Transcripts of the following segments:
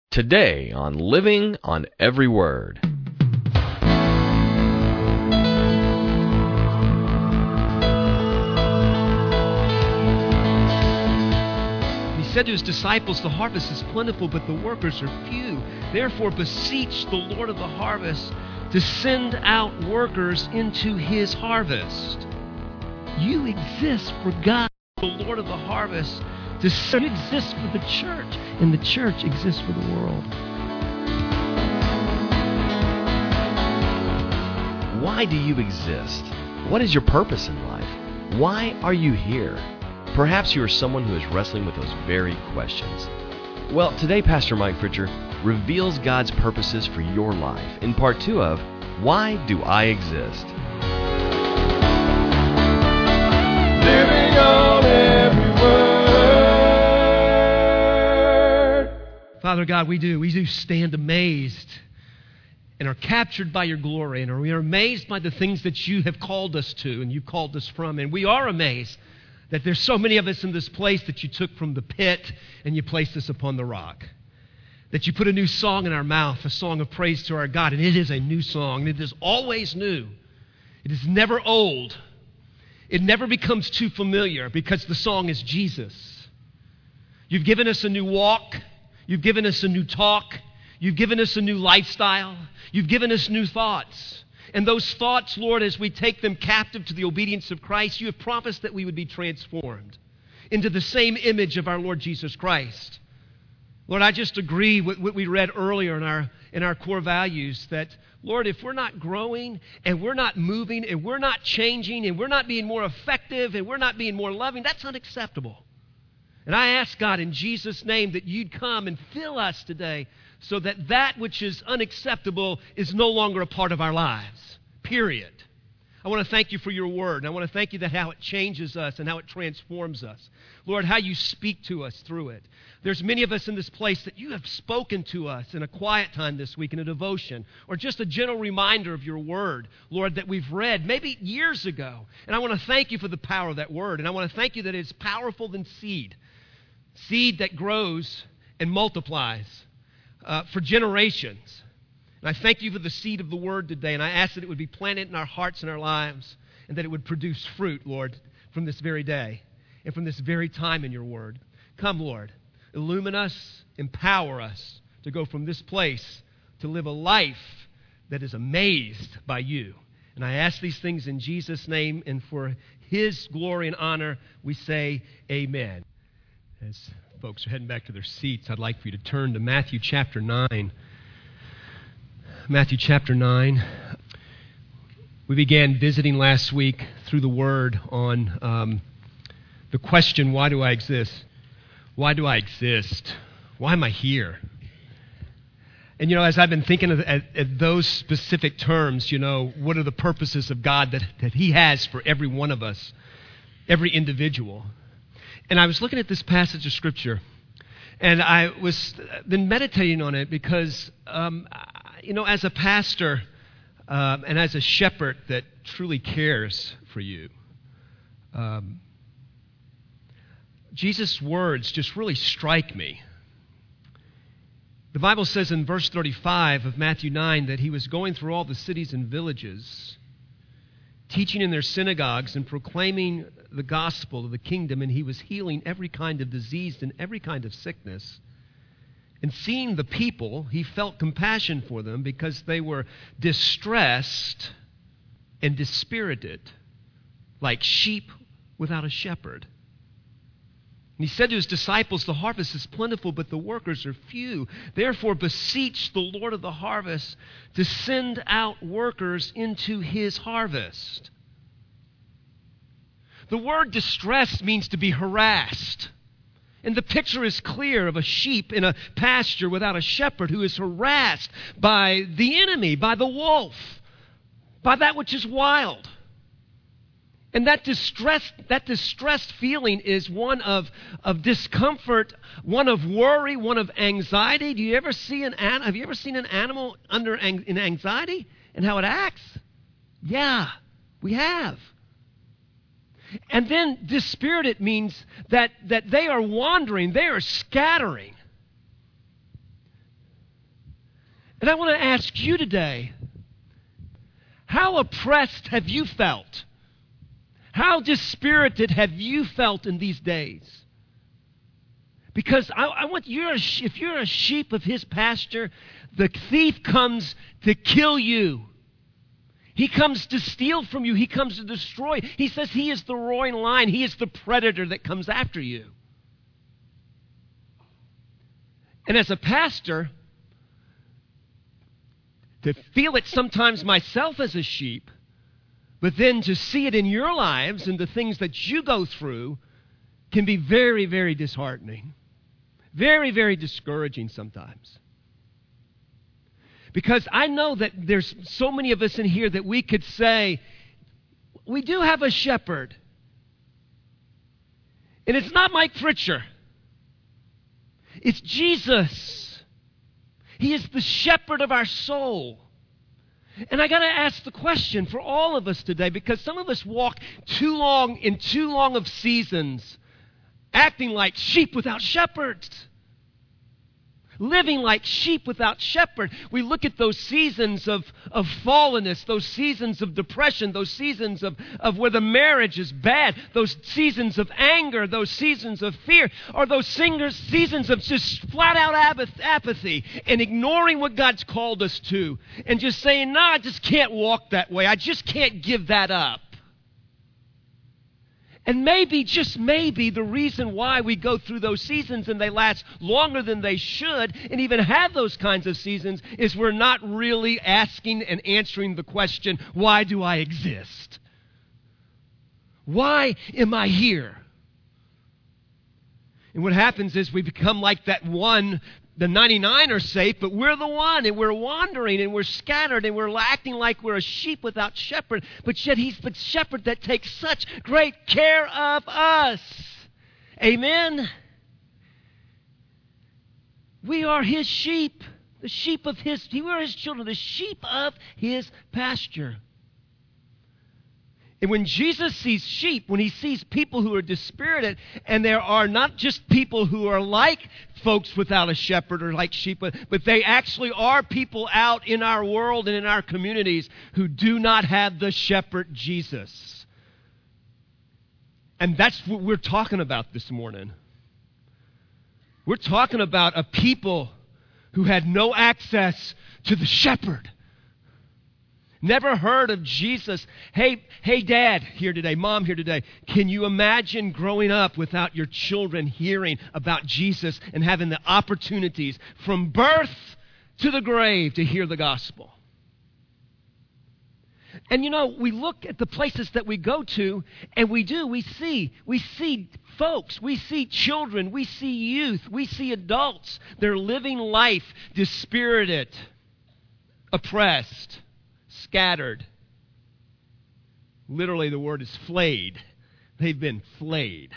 Today on Living on Every Word. He said to his disciples, "The harvest is plentiful, but the workers are few. Therefore beseech the Lord of the harvest to send out workers into his harvest." You exist for God, the Lord of the harvest. You exist for the church, and the church exists for the world. Why do you exist? What is your purpose in life? Why are you here? Perhaps you are someone who is wrestling with those very questions. Well, today Pastor Mike Pritchard reveals God's purposes for your life in part 2 of Why Do I Exist? Living on every word. Father God, we do stand amazed and are captured by your glory, and we are amazed by the things that you have called us to and you called us from. And we are amazed that there's so many of us in this place that you took from the pit and you placed us upon the rock. That you put a new song in our mouth, a song of praise to our God. And it is a new song. And it is always new. It is never old. It never becomes too familiar because the song is Jesus. You've given us a new walk. You've given us a new talk. You've given us a new lifestyle. You've given us new thoughts. And those thoughts, Lord, as we take them captive to the obedience of Christ, you have promised that we would be transformed into the same image of our Lord Jesus Christ. Lord, I just agree with what we read earlier in our core values that, Lord, if we're not growing and we're not moving and we're not changing and we're not being more effective and we're not being more loving, that's unacceptable. And I ask, God, in Jesus' name, that you'd come and fill us today so that that which is unacceptable is no longer a part of our lives, period. I want to thank you for your word, and I want to thank you that how it changes us and how it transforms us. Lord, how you speak to us through it. There's many of us in this place that you have spoken to us in a quiet time this week, in a devotion, or just a gentle reminder of your word, Lord, that we've read maybe years ago. And I want to thank you for the power of that word, and I want to thank you that it's powerful than seed that grows and multiplies for generations. And I thank you for the seed of the word today, and I ask that it would be planted in our hearts and our lives, and that it would produce fruit, Lord, from this very day and from this very time in your word. Come, Lord, illumine us, empower us to go from this place to live a life that is amazed by you. And I ask these things in Jesus' name, and for his glory and honor, we say amen. As folks are heading back to their seats, I'd like for you to turn to Matthew chapter 9. Matthew chapter 9. We began visiting last week through the Word on the question, why do I exist? Why do I exist? Why am I here? And, as I've been thinking at those specific terms, what are the purposes of God that he has for every one of us, every individual? And I was looking at this passage of Scripture, and I was been meditating on it because, as a pastor and as a shepherd that truly cares for you, Jesus' words just really strike me. The Bible says in verse 35 of Matthew 9 that he was going through all the cities and villages, teaching in their synagogues and proclaiming the gospel of the kingdom, and he was healing every kind of disease and every kind of sickness. And seeing the people, he felt compassion for them because they were distressed and dispirited, like sheep without a shepherd. And he said to his disciples, "The harvest is plentiful, but the workers are few. Therefore beseech the Lord of the harvest to send out workers into his harvest." The word distressed means to be harassed. And the picture is clear of a sheep in a pasture without a shepherd who is harassed by the enemy, by the wolf, by that which is wild. And that distressed feeling is one of discomfort, one of worry, one of anxiety. Have you ever seen an animal in anxiety and how it acts? Yeah, we have. And then dispirited means that they are wandering, they are scattering. And I want to ask you today, how oppressed have you felt? How dispirited have you felt in these days? Because I want if you're a sheep of his pasture, the thief comes to kill you. He comes to steal from you. He comes to destroy. He says he is the roaring lion. He is the predator that comes after you. And as a pastor, to feel it sometimes myself as a sheep, but then to see it in your lives and the things that you go through can be very, very disheartening. Very, very discouraging sometimes. Because I know that there's so many of us in here that we could say, we do have a shepherd. And it's not Mike Fritcher. It's Jesus. He is the shepherd of our soul. And I got to ask the question for all of us today, because some of us walk too long of seasons acting like sheep without shepherds. Living like sheep without shepherd. We look at those seasons of fallenness, those seasons of depression, those seasons of where the marriage is bad, those seasons of anger, those seasons of fear, or those seasons of just flat out apathy and ignoring what God's called us to and just saying, no, I just can't walk that way. I just can't give that up. And maybe, just maybe, the reason why we go through those seasons and they last longer than they should and even have those kinds of seasons is we're not really asking and answering the question, why do I exist? Why am I here? And what happens is we become like that one. The 99 are safe, but we're the one, and we're wandering, and we're scattered, and we're acting like we're a sheep without shepherd, but yet he's the shepherd that takes such great care of us. Amen? We are his sheep, the sheep of we are his children, the sheep of his pasture. And when Jesus sees sheep, when he sees people who are dispirited, and there are not just people who are like folks without a shepherd or like sheep, but they actually are people out in our world and in our communities who do not have the shepherd Jesus. And that's what we're talking about this morning. We're talking about a people who had no access to the shepherd. Never heard of Jesus. Hey, Dad here today, Mom here today. Can you imagine growing up without your children hearing about Jesus and having the opportunities from birth to the grave to hear the gospel? And you know, we look at the places that we go to, and we see folks, we see children, we see youth, we see adults. They're living life dispirited, oppressed, scattered. Literally, the word is flayed. They've been flayed.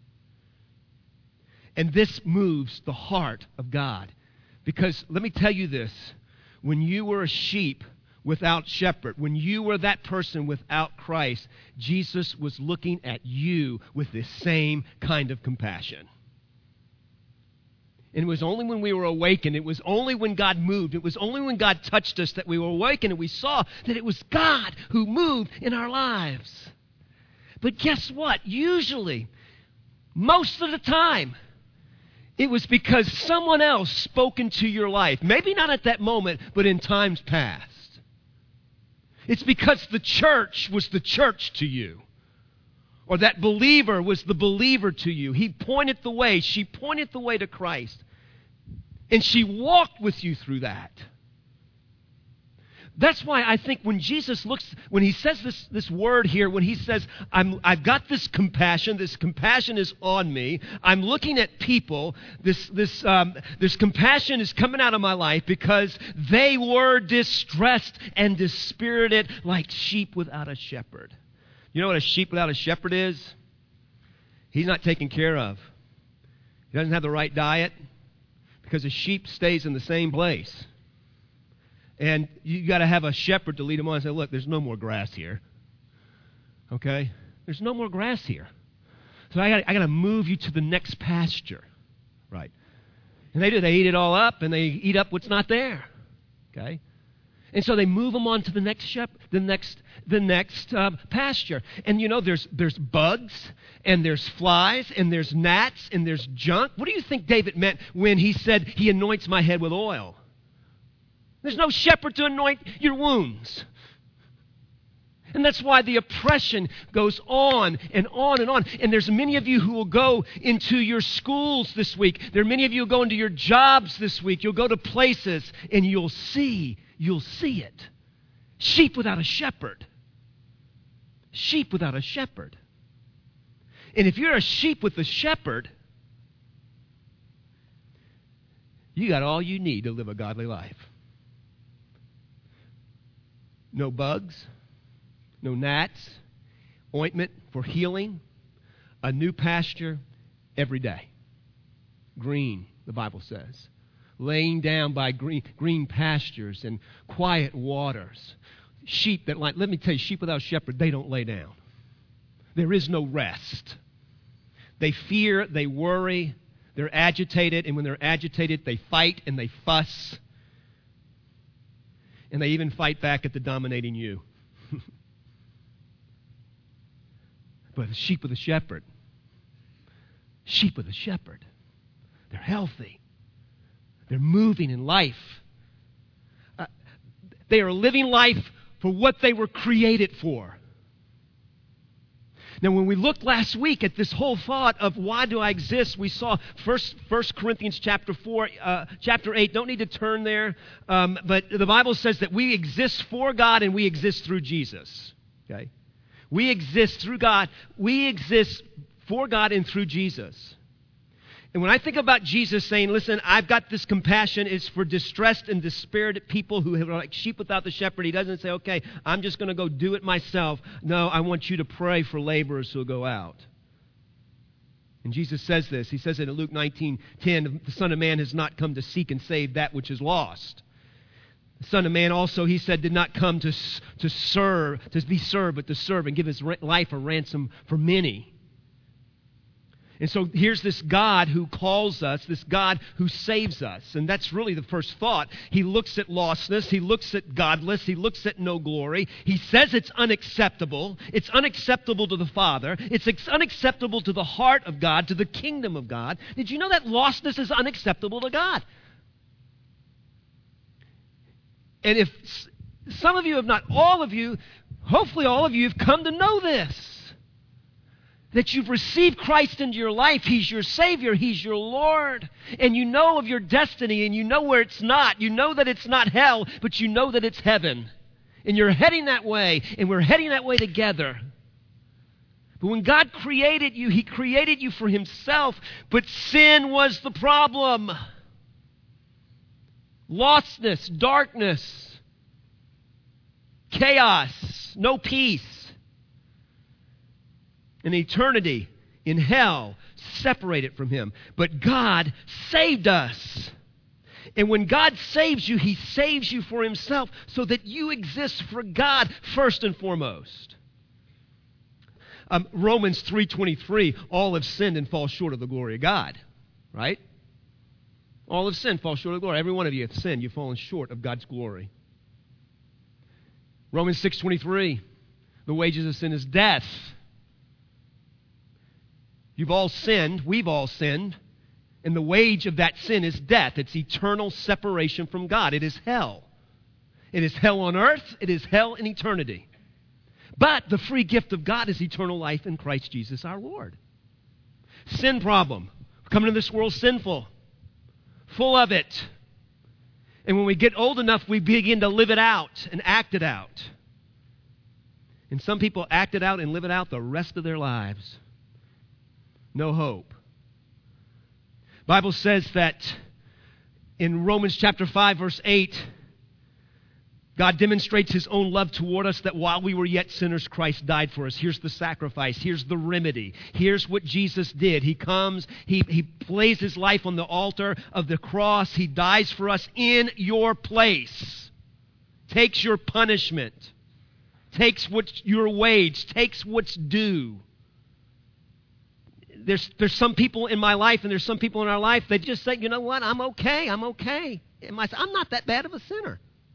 And this moves the heart of God. Because let me tell you this. When you were a sheep without shepherd, when you were that person without Christ, Jesus was looking at you with the same kind of compassion. And it was only when we were awakened, it was only when God moved, it was only when God touched us that we were awakened and we saw that it was God who moved in our lives. But guess what? Usually, most of the time, it was because someone else spoke into your life. Maybe not at that moment, but in times past. It's because the church was the church to you. Or that believer was the believer to you. He pointed the way. She pointed the way to Christ. And she walked with you through that. That's why I think when Jesus when he says this word here, when he says, I've got this compassion is on me. I'm looking at people. This compassion is coming out of my life because they were distressed and dispirited like sheep without a shepherd. You know what a sheep without a shepherd is? He's not taken care of. He doesn't have the right diet because a sheep stays in the same place. And you got to have a shepherd to lead him on and say, look, there's no more grass here. Okay? There's no more grass here. So I got to move you to the next pasture. Right. And they do. They eat it all up and they eat up what's not there. Okay? And so they move them on to the next pasture. And you know, there's bugs, and there's flies, and there's gnats, and there's junk. What do you think David meant when he said he anoints my head with oil? There's no shepherd to anoint your wounds. And that's why the oppression goes on and on and on. And there's many of you who will go into your schools this week. There are many of you who go into your jobs this week. You'll go to places and you'll see it. Sheep without a shepherd. Sheep without a shepherd. And if you're a sheep with a shepherd, you got all you need to live a godly life. No bugs, no gnats, ointment for healing, a new pasture every day. Green, the Bible says. Laying down by green pastures and quiet waters. Sheep that let me tell you, sheep without shepherd, they don't lay down. There is no rest. They fear, they worry, they're agitated, and when they're agitated, they fight and they fuss. And they even fight back at the dominating you. But the sheep with a shepherd, they're healthy. They're moving in life. They are living life for what they were created for. Now, when we looked last week at this whole thought of why do I exist, we saw 1 Corinthians chapter 8. Don't need to turn there. But the Bible says that we exist for God and we exist through Jesus. Okay? We exist through God. We exist for God and through Jesus. And when I think about Jesus saying, listen, I've got this compassion, it's for distressed and despaired people who are like sheep without the shepherd. He doesn't say, okay, I'm just going to go do it myself. No, I want you to pray for laborers who will go out. And Jesus says this. He says it in Luke 19:10, the Son of Man has not come to seek and save that which is lost. The Son of Man also, he said, did not come to serve, to be served, but to serve and give his life a ransom for many. And so here's this God who calls us, this God who saves us. And that's really the first thought. He looks at lostness. He looks at godless. He looks at no glory. He says it's unacceptable. It's unacceptable to the Father. It's unacceptable to the heart of God, to the kingdom of God. Did you know that lostness is unacceptable to God? And if some of you, if not all of you, hopefully all of you have come to know this. That you've received Christ into your life. He's your Savior. He's your Lord. And you know of your destiny, and you know where it's not. You know that it's not hell, but you know that it's heaven. And you're heading that way, and we're heading that way together. But when God created you, He created you for Himself, but sin was the problem. Lostness, darkness, chaos, no peace. An eternity in hell, separated from Him. But God saved us. And when God saves you, He saves you for Himself so that you exist for God first and foremost. Romans 3:23, all have sinned and fall short of the glory of God. Right? All have sinned, fall short of the glory. Every one of you have sinned. You've fallen short of God's glory. Romans 6:23, the wages of sin is death. You've all sinned, we've all sinned, and the wage of that sin is death. It's eternal separation from God. It is hell. It is hell on earth. It is hell in eternity. But the free gift of God is eternal life in Christ Jesus our Lord. Sin problem. We're coming into this world sinful, full of it. And when we get old enough, we begin to live it out and act it out. And some people act it out and live it out the rest of their lives. No hope. Bible says that in Romans chapter 5, verse 8, God demonstrates His own love toward us that while we were yet sinners, Christ died for us. Here's the sacrifice. Here's the remedy. Here's what Jesus did. He comes, He plays His life on the altar of the cross. He dies for us in your place. Takes your punishment. Takes what's your wage. Takes what's due. There's some people in my life and there's some people in our life that just say, you know what, I'm okay. And I'm not that bad of a sinner.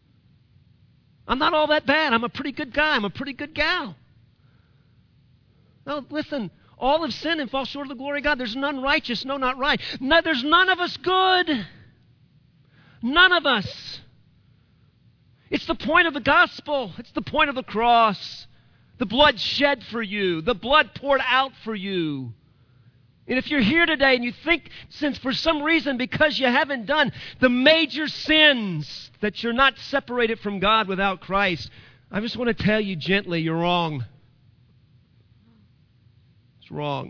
I'm not all that bad. I'm a pretty good guy. I'm a pretty good gal. No, listen, all have sinned and fall short of the glory of God. There's none righteous, no, not right. No, there's none of us good. None of us. It's the point of the gospel. It's the point of the cross. The blood shed for you. The blood poured out for you. And if you're here today and you think, since for some reason, because you haven't done the major sins, that you're not separated from God without Christ, I just want to tell you gently, you're wrong. It's wrong.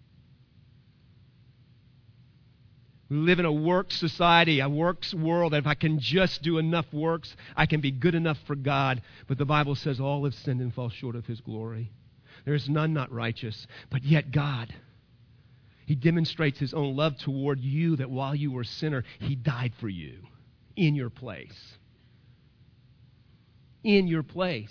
We live in a work society, a works world. If I can just do enough works, I can be good enough for God. But the Bible says all have sinned and fall short of His glory. There is none not righteous. But yet God, He demonstrates His own love toward you, that while you were a sinner, He died for you in your place. In your place.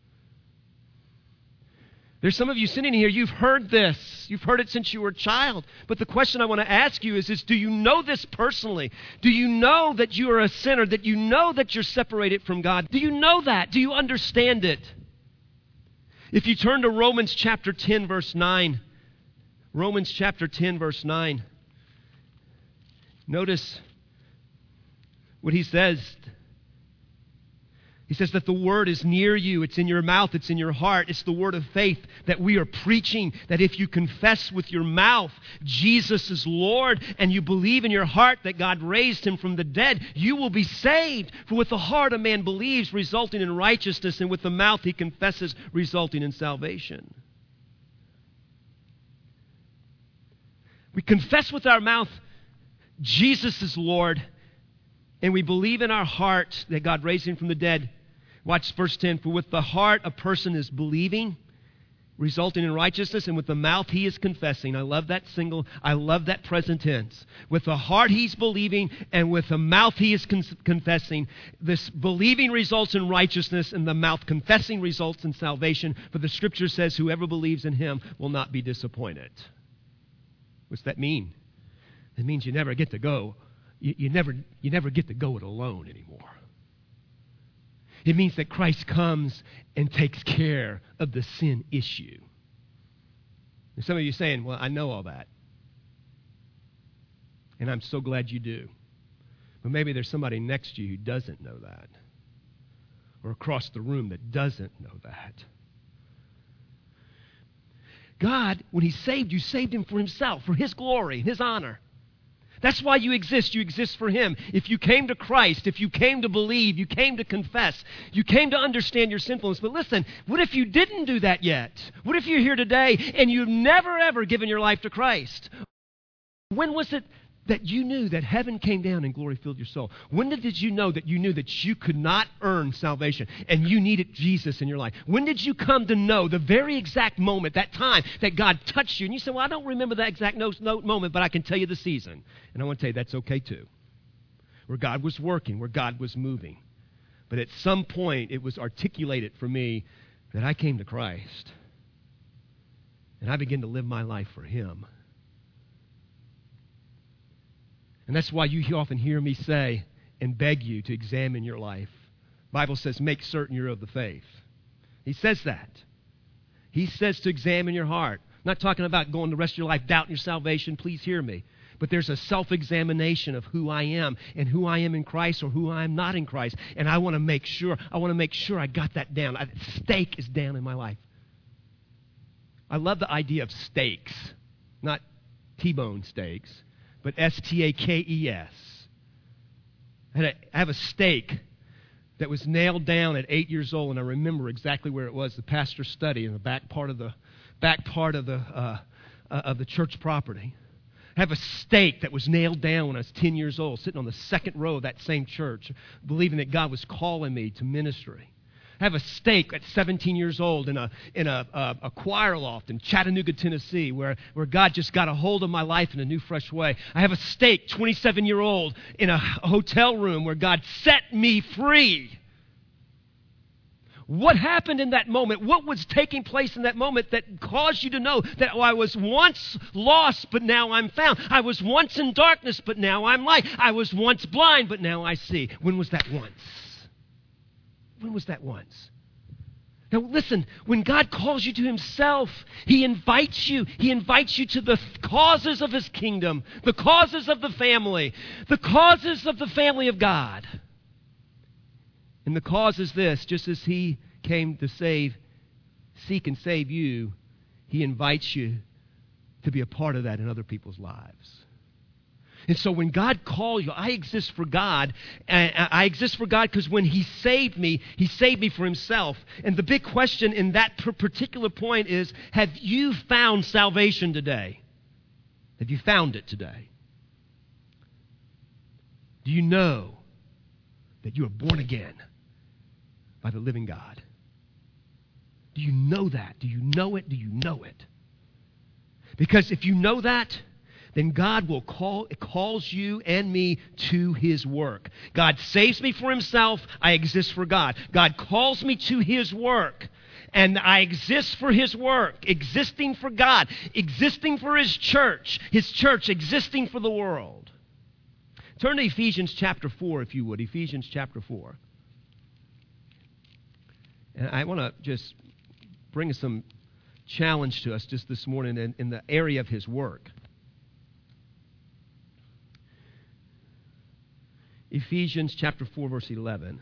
There's some of you sitting here, you've heard this. You've heard it since you were a child. But the question I want to ask you is do you know this personally? Do you know that you are a sinner? That you know that you're separated from God? Do you know that? Do you understand it? If you turn to Romans chapter 10, verse 9. Romans chapter 10, verse 9. Notice what he says. He says that the word is near you. It's in your mouth. It's in your heart. It's the word of faith that we are preaching, that if you confess with your mouth Jesus is Lord and you believe in your heart that God raised Him from the dead, you will be saved. For with the heart a man believes, resulting in righteousness, and with the mouth he confesses, resulting in salvation. We confess with our mouth Jesus is Lord, and we believe in our heart that God raised Him from the dead. Watch verse 10. For with the heart a person is believing, resulting in righteousness, and with the mouth he is confessing. I love that present tense. With the heart he's believing, and with the mouth he is confessing. This believing results in righteousness, and the mouth confessing results in salvation. For the Scripture says, whoever believes in Him will not be disappointed. What's that mean? It means you never get to go. You never get to go it alone anymore. It means that Christ comes and takes care of the sin issue. And some of you are saying, well, I know all that. And I'm so glad you do. But maybe there's somebody next to you who doesn't know that. Or across the room that doesn't know that. God, when He saved you, saved Him for Himself, for His glory, His honor. That's why you exist. You exist for Him. If you came to Christ, if you came to believe, you came to confess, you came to understand your sinfulness. But listen, what if you didn't do that yet? What if you're here today and you've never, ever given your life to Christ? When was it that you knew that heaven came down and glory filled your soul? When did you know that you could not earn salvation and you needed Jesus in your life? When did you come to know the very exact moment, that time that God touched you? And you said, well, I don't remember that exact moment, but I can tell you the season. And I want to tell you that's okay too. Where God was working, where God was moving. But at some point it was articulated for me that I came to Christ. And I began to live my life for Him. And that's why you often hear me say and beg you to examine your life. The Bible says, make certain you're of the faith. He says that. He says to examine your heart. I'm not talking about going the rest of your life doubting your salvation. Please hear me. But there's a self-examination of who I am and who I am in Christ or who I am not in Christ. And I want to make sure I got that down. Stake is down in my life. I love the idea of stakes. Not T-bone steaks. But S-T-A-K-E-S. I have a stake that was nailed down at 8 years old, and I remember exactly where it was. The pastor's study in the back part of the church property. I have a stake that was nailed down when I was 10 years old, sitting on the second row of that same church, believing that God was calling me to ministry. I have a stake at 17 years old in a choir loft in Chattanooga, Tennessee, where God just got a hold of my life in a new, fresh way. I have a stake, 27-year-old, in a hotel room where God set me free. What happened in that moment? What was taking place in that moment that caused you to know that I was once lost, but now I'm found? I was once in darkness, but now I'm light. I was once blind, but now I see. When was that once? When was that once? Now listen, when God calls you to himself, he invites you. He invites you to the causes of his kingdom, the causes of the family of God. And the cause is this: just as he came to seek and save you, he invites you to be a part of that in other people's lives. And so when God calls you, I exist for God. I exist for God because when he saved me for himself. And the big question in that particular point is, have you found salvation today? Have you found it today? Do you know that you are born again by the living God? Do you know that? Do you know it? Do you know it? Because if you know that, then God calls you and me to his work. God saves me for himself. I exist for God. God calls me to his work. And I exist for his work, existing for God, existing for his church existing for the world. Turn to Ephesians chapter 4, if you would. Ephesians chapter 4. And I want to just bring some challenge to us just this morning in the area of his work. Ephesians chapter 4, verse 11.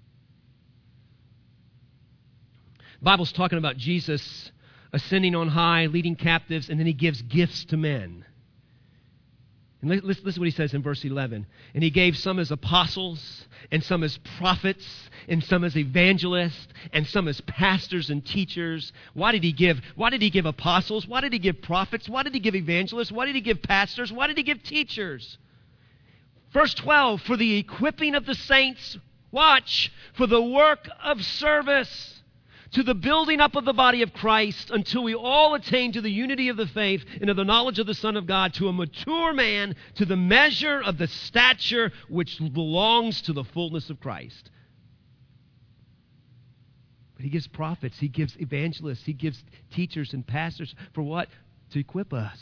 The Bible's talking about Jesus ascending on high, leading captives, and then he gives gifts to men. And listen to what he says in verse 11. And he gave some as apostles, and some as prophets, and some as evangelists, and some as pastors and teachers. Why did he give apostles? Why did he give prophets? Why did he give evangelists? Why did he give pastors? Why did he give teachers? Verse 12, for the equipping of the saints, watch, for the work of service, to the building up of the body of Christ, until we all attain to the unity of the faith and of the knowledge of the Son of God, to a mature man, to the measure of the stature which belongs to the fullness of Christ. But he gives prophets, he gives evangelists, he gives teachers and pastors for what? To equip us.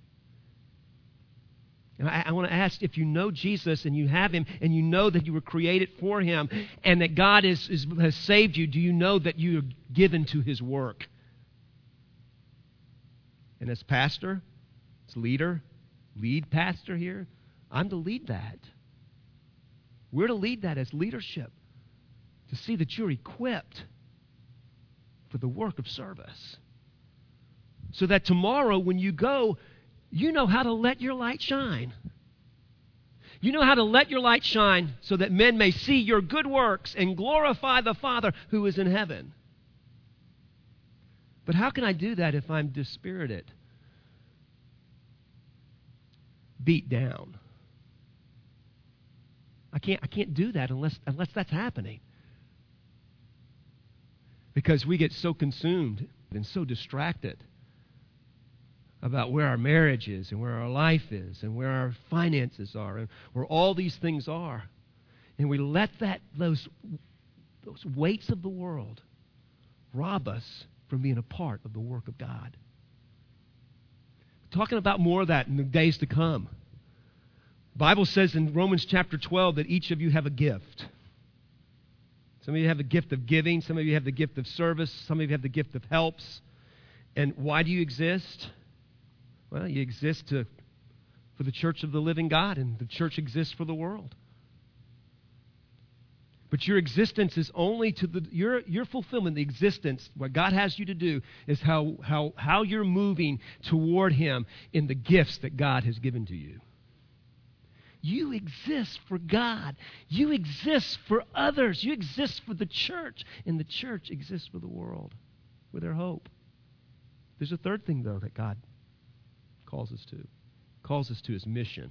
And I want to ask, if you know Jesus and you have him and you know that you were created for him and that God has saved you, do you know that you are given to his work? And as pastor, as lead pastor here, I'm to lead that. We're to lead that as leadership, to see that you're equipped for the work of service. So that tomorrow when you go, you know how to let your light shine. You know how to let your light shine so that men may see your good works and glorify the Father who is in heaven. But how can I do that if I'm dispirited, beat down? I can't do that unless that's happening. Because we get so consumed and so distracted about where our marriage is and where our life is and where our finances are and where all these things are. And we let those weights of the world rob us from being a part of the work of God. Talking about more of that in the days to come. The Bible says in Romans chapter 12 that each of you have a gift. Some of you have the gift of giving. Some of you have the gift of service. Some of you have the gift of helps. And why do you exist? Well, you exist for the church of the living God, and the church exists for the world. But your existence is only to your fulfillment, the existence, what God has you to do is how you're moving toward him in the gifts that God has given to you. You exist for God. You exist for others. You exist for the church, and the church exists for the world with their hope. There's a third thing, though, that God calls us to his mission.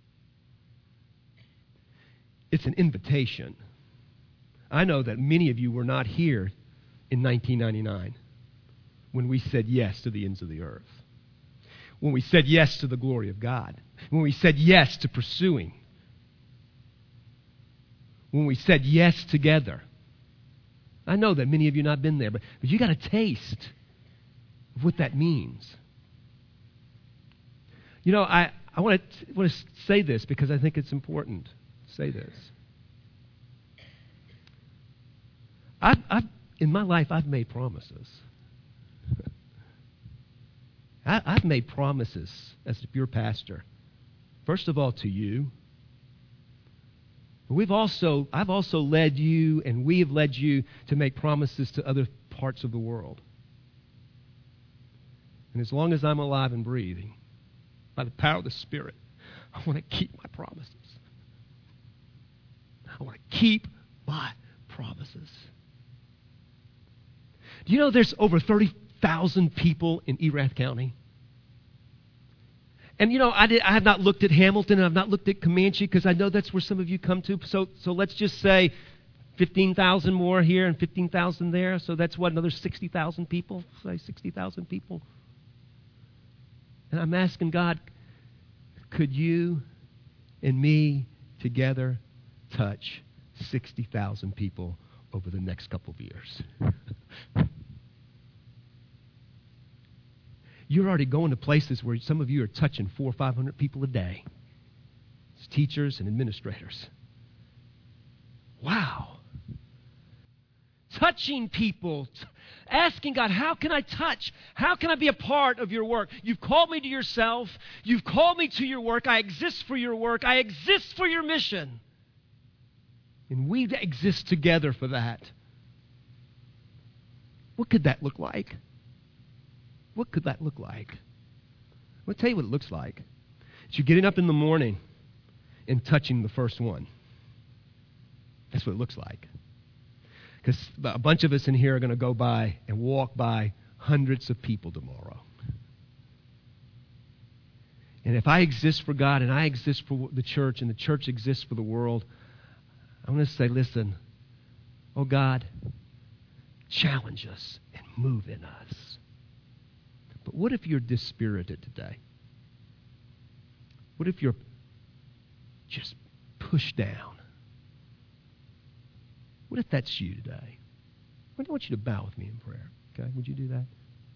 It's an invitation. I know that many of you were not here in 1999 when we said yes to the ends of the earth, when we said yes to the glory of God, when we said yes to pursuing, when we said yes together. I know that many of you have not been there, but you got a taste of what that means. You know, I want to say this because I think it's important to say this. In my life, I've made promises. I've made promises as your pastor. First of all, to you. I've also led you, and we have led you to make promises to other parts of the world. And as long as I'm alive and breathing, by the power of the Spirit, I want to keep my promises. I want to keep my promises. Do you know there's over 30,000 people in Erath County? And I have not looked at Hamilton, and I've not looked at Comanche, because I know that's where some of you come to. So let's just say 15,000 more here and 15,000 there. So that's what, another 60,000 people? Say 60,000 people. And I'm asking God, could you and me together touch 60,000 people over the next couple of years? You're already going to places where some of you are touching 400 or 500 people a day. It's teachers and administrators. Wow. Touching people. Asking God, how can I touch? How can I be a part of your work? You've called me to yourself. You've called me to your work. I exist for your work. I exist for your mission. And we exist together for that. What could that look like? What could that look like? I'll tell you what it looks like. It's you getting up in the morning and touching the first one. That's what it looks like. Because a bunch of us in here are going to go by and walk by hundreds of people tomorrow. And if I exist for God and I exist for the church and the church exists for the world, I'm going to say, listen, oh God, challenge us and move in us. But what if you're dispirited today? What if you're just pushed down? What if that's you today? I want you to bow with me in prayer. Okay? Would you do that?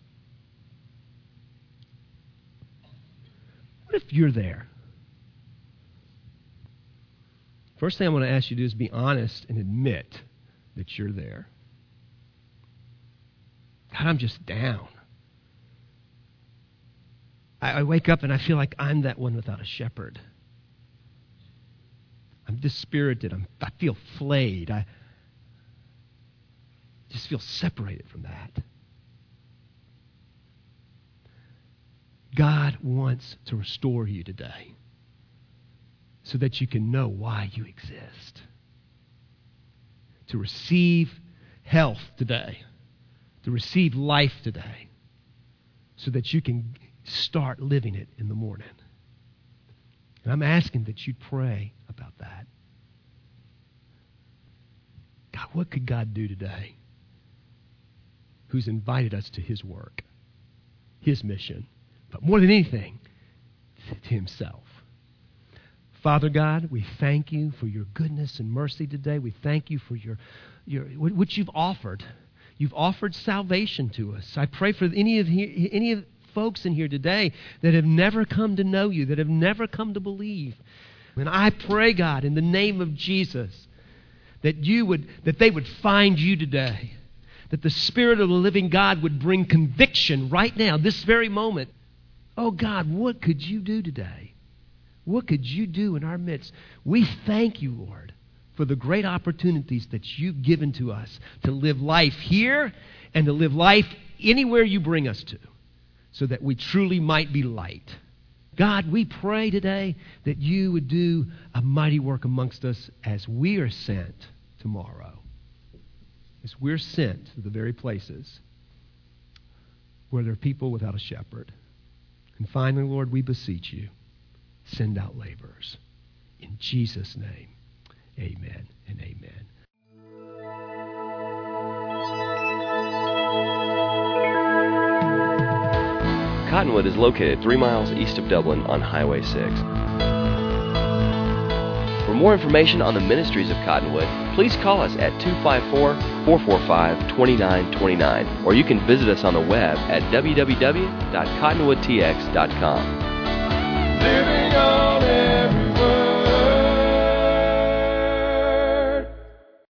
What if you're there? First thing I want to ask you to do is be honest and admit that you're there. God, I'm just down. I wake up and I feel like I'm that one without a shepherd. I'm dispirited. I feel flayed. I just feel separated from that. God wants to restore you today so that you can know why you exist. To receive health today. To receive life today. So that you can start living it in the morning. And I'm asking that you pray about that. God, what could God do today? Who's invited us to His work, His mission, but more than anything, to Himself. Father God, we thank you for your goodness and mercy today. We thank you for your what you've offered. You've offered salvation to us. I pray for any of folks in here today that have never come to know you, that have never come to believe. And I pray, God, in the name of Jesus, that they would find you today. That the Spirit of the living God would bring conviction right now, this very moment. Oh God, what could you do today? What could you do in our midst? We thank you, Lord, for the great opportunities that you've given to us to live life here and to live life anywhere you bring us to, so that we truly might be light. God, we pray today that you would do a mighty work amongst us as we are sent tomorrow. As we're sent to the very places where there are people without a shepherd. And finally, Lord, we beseech you, send out laborers. In Jesus' name, amen and amen. Cottonwood is located 3 miles east of Dublin on Highway 6. For more information on the ministries of Cottonwood, please call us at 254-445-2929, or you can visit us on the web at www.cottonwoodtx.com. Living on